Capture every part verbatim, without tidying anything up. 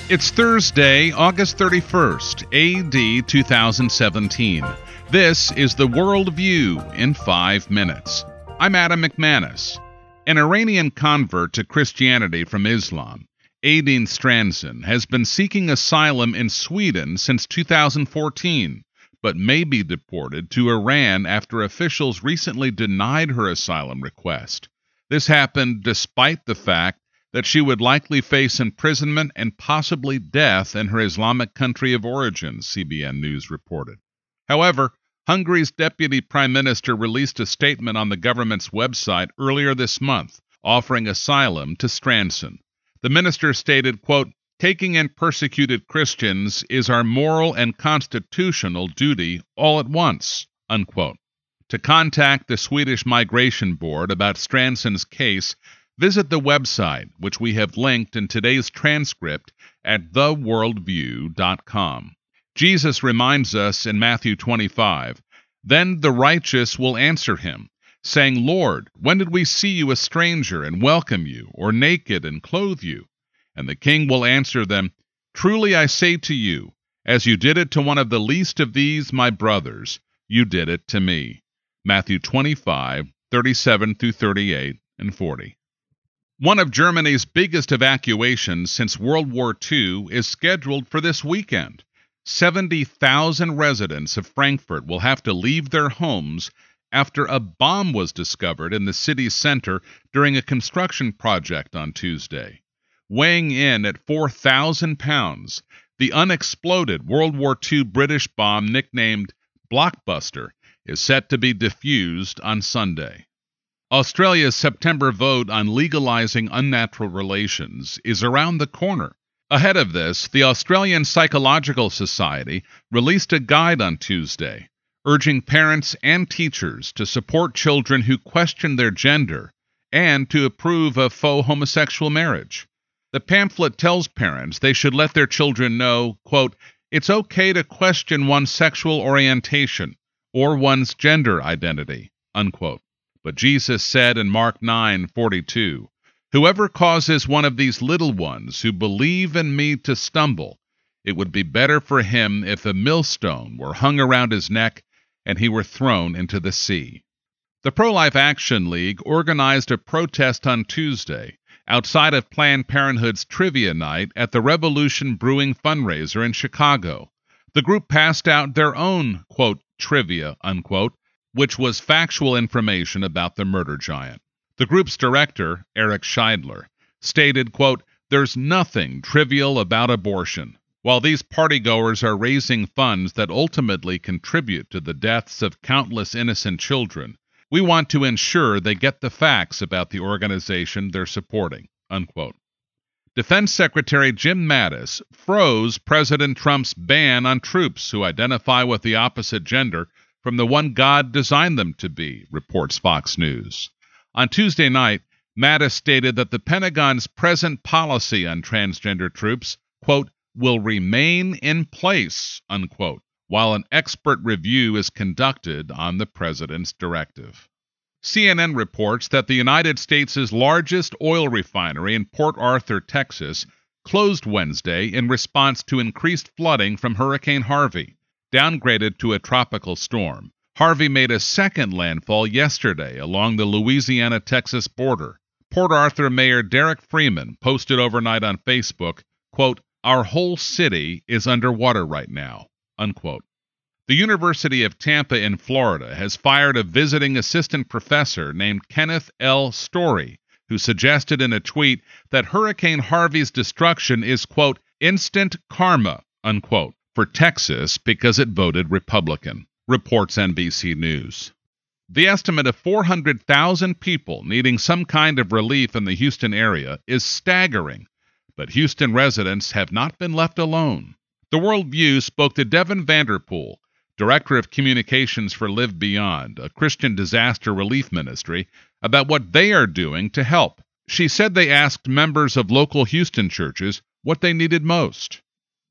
It's Thursday, August thirty-first, A D two thousand seventeen. This is the World View in five minutes. I'm Adam McManus. An Iranian convert to Christianity from Islam, Aidin Stranson, has been seeking asylum in Sweden since two thousand fourteen, but may be deported to Iran after officials recently denied her asylum request. This happened despite the fact that she would likely face imprisonment and possibly death in her Islamic country of origin, C B N News reported. However, Hungary's deputy prime minister released a statement on the government's website earlier this month, offering asylum to Stranson. The minister stated, quote, "Taking in persecuted Christians is our moral and constitutional duty all at once," unquote. To contact the Swedish Migration Board about Stranson's case, visit the website, which we have linked in today's transcript at the worldview dot com. Jesus reminds us in Matthew twenty-five, "Then the righteous will answer him, saying, 'Lord, when did we see you a stranger and welcome you, or naked and clothe you?' And the king will answer them, 'Truly I say to you, as you did it to one of the least of these my brothers, you did it to me.'" Matthew twenty-five, thirty-seven through thirty-eight and forty. One of Germany's biggest evacuations since World War Two is scheduled for this weekend. seventy thousand residents of Frankfurt will have to leave their homes after a bomb was discovered in the city's center during a construction project on Tuesday. Weighing in at four thousand pounds, the unexploded World War Two British bomb nicknamed Blockbuster is set to be defused on Sunday. Australia's September vote on legalizing unnatural relations is around the corner. Ahead of this, the Australian Psychological Society released a guide on Tuesday, urging parents and teachers to support children who question their gender and to approve of faux homosexual marriage. The pamphlet tells parents they should let their children know, quote, "It's okay to question one's sexual orientation or one's gender identity," unquote. But Jesus said in Mark nine forty-two, "Whoever causes one of these little ones who believe in me to stumble, it would be better for him if a millstone were hung around his neck and he were thrown into the sea." The Pro-Life Action League organized a protest on Tuesday outside of Planned Parenthood's trivia night at the Revolution Brewing fundraiser in Chicago. The group passed out their own, quote, trivia, unquote, which was factual information about the murder giant. The group's director, Eric Scheidler, stated, quote, "There's nothing trivial about abortion. While these partygoers are raising funds that ultimately contribute to the deaths of countless innocent children, we want to ensure they get the facts about the organization they're supporting," unquote. Defense Secretary Jim Mattis froze President Trump's ban on troops who identify with the opposite gender from the one God designed them to be, reports Fox News. On Tuesday night, Mattis stated that the Pentagon's present policy on transgender troops, quote, "will remain in place," unquote, while an expert review is conducted on the president's directive. C N N reports that the United States' largest oil refinery in Port Arthur, Texas, closed Wednesday in response to increased flooding from Hurricane Harvey. Downgraded to a tropical storm, Harvey made a second landfall yesterday along the Louisiana-Texas border. Port Arthur Mayor Derek Freeman posted overnight on Facebook, quote, "Our whole city is underwater right now," unquote. The University of Tampa in Florida has fired a visiting assistant professor named Kenneth L. Story, who suggested in a tweet that Hurricane Harvey's destruction is, quote, "instant karma," unquote, for Texas because it voted Republican, reports N B C News. The estimate of four hundred thousand people needing some kind of relief in the Houston area is staggering, but Houston residents have not been left alone. The World View spoke to Devin Vanderpool, Director of Communications for Live Beyond, a Christian disaster relief ministry, about what they are doing to help. She said they asked members of local Houston churches what they needed most.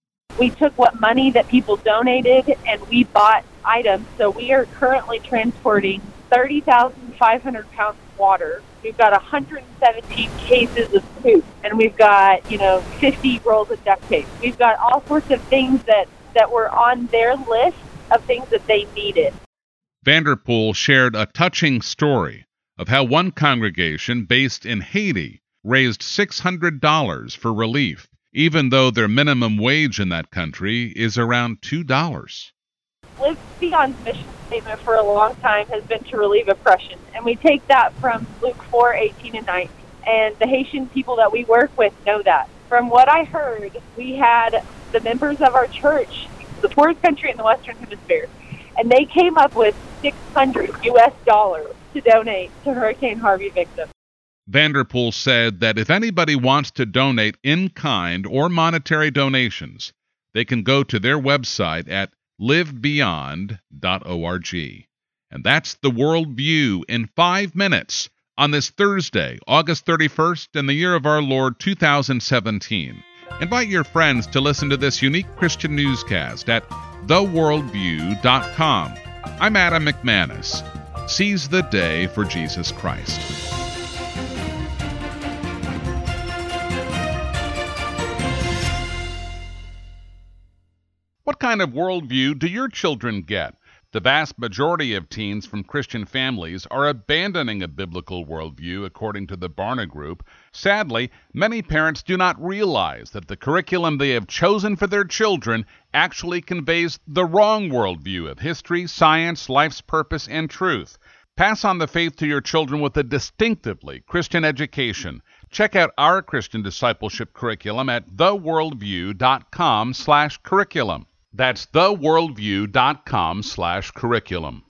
We took what money that people donated and we bought items. So we are currently transporting thirty thousand five hundred pounds of water. We've got one hundred seventeen cases of soup, and we've got, you know, fifty rolls of duct tape. We've got all sorts of things that, that were on their list of things that they needed. Vanderpool shared a touching story of how one congregation based in Haiti raised six hundred dollars for relief, even though their minimum wage in that country is around two dollars. Live Beyond's mission statement for a long time has been to relieve oppression, and we take that from Luke four, eighteen and nineteen. And the Haitian people that we work with know that. From what I heard, we had the members of our church, the poorest country in the Western Hemisphere, and they came up with six hundred U S dollars to donate to Hurricane Harvey victims. Vanderpool said that if anybody wants to donate in-kind or monetary donations, they can go to their website at live beyond dot org. And that's the World View in five minutes on this Thursday, August thirty-first, in the year of our Lord two thousand seventeen. Invite your friends to listen to this unique Christian newscast at the world view dot com. I'm Adam McManus. Seize the day for Jesus Christ. What kind of worldview do your children get? The vast majority of teens from Christian families are abandoning a biblical worldview, according to the Barna Group. Sadly, many parents do not realize that the curriculum they have chosen for their children actually conveys the wrong worldview of history, science, life's purpose, and truth. Pass on the faith to your children with a distinctively Christian education. Check out our Christian discipleship curriculum at the world view dot com slash curriculum. That's the world view dot com slash curriculum.